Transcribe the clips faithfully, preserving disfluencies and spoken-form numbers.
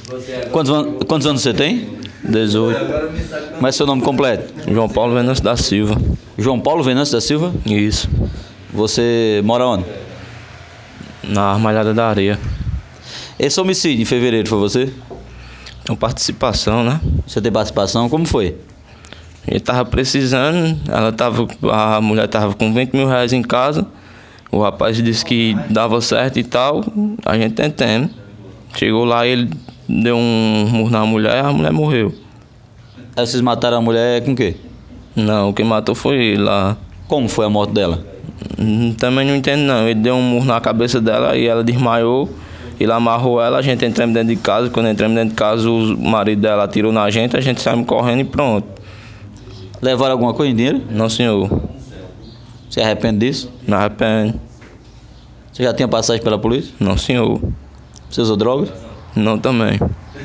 Quantos, an- quantos anos você tem? dezoito. Como é seu nome completo? João Paulo Venâncio da Silva. João Paulo Venâncio da Silva? Isso. Você mora onde? Na Armalhada da Areia. Esse homicídio em fevereiro foi você? Com participação, né? Você tem participação? Como foi? Ele tava precisando, ela tava, a mulher tava com vinte mil reais em casa. O rapaz disse que dava certo e tal. A gente tentando. Chegou lá, ele deu um murro na mulher e a mulher morreu. Aí vocês mataram a mulher com o quê? Não, quem matou foi ele lá. Como foi a morte dela? Hum, Também não entendo não. Ele deu um murro na cabeça dela e ela desmaiou. Ele amarrou ela, a gente entramos dentro de casa. Quando entramos dentro de casa, o marido dela atirou na gente, a gente saiu correndo e pronto. Levaram alguma coisa em dinheiro? Não, senhor. Você arrepende disso? Me arrependo. Você já tinha passagem pela polícia? Não, senhor. Você usou drogas? Não também.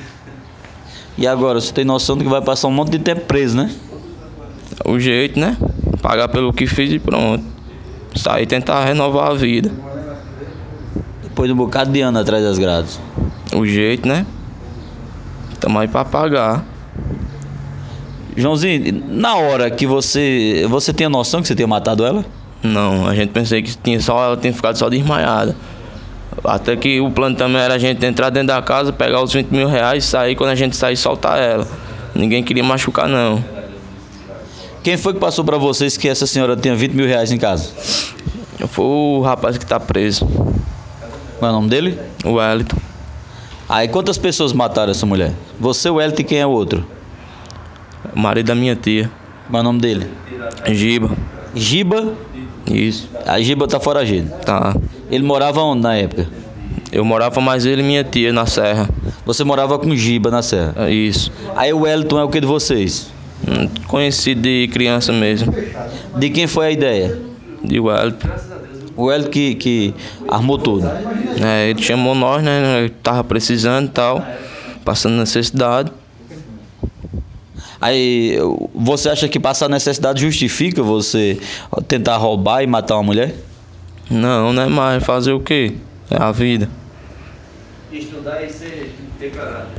E agora, você tem noção de que vai passar um monte de tempo preso, né? O jeito, né? Pagar pelo que fiz e pronto. Sair e tentar renovar a vida. Depois de um bocado de ano atrás das grades. O jeito, né? Tamo aí pra pagar. Joãozinho, na hora que você... Você tinha noção que você tinha matado ela? Não, a gente pensei que tinha só, ela tinha ficado só desmaiada. Até que o plano também era a gente entrar dentro da casa, pegar os vinte mil reais e sair. Quando a gente sair, soltar ela. Ninguém queria machucar, não. Quem foi que passou pra vocês que essa senhora tinha vinte mil reais em casa? Foi o rapaz que tá preso, Qual é o nome dele? o Wellington. Aí quantas pessoas mataram essa mulher? Você, o Elton e quem é o outro? O marido da minha tia, Qual é o nome dele? Giba. Giba. Isso, A Giba tá foragido. tá. Ele morava onde na época? Eu morava mais ele e minha tia na Serra. Você morava com Giba na Serra. Isso. Aí o Wellington é o que de vocês? Hum, Conhecido de criança mesmo. De quem foi a ideia? De Wellington. O Wellington que, que armou tudo. É, ele chamou nós, né? Ele tava precisando e tal. Passando necessidade. Aí você acha que passar necessidade justifica você tentar roubar e matar uma mulher? Não, né? Mas fazer o quê? É a vida. Estudar e ser declarado.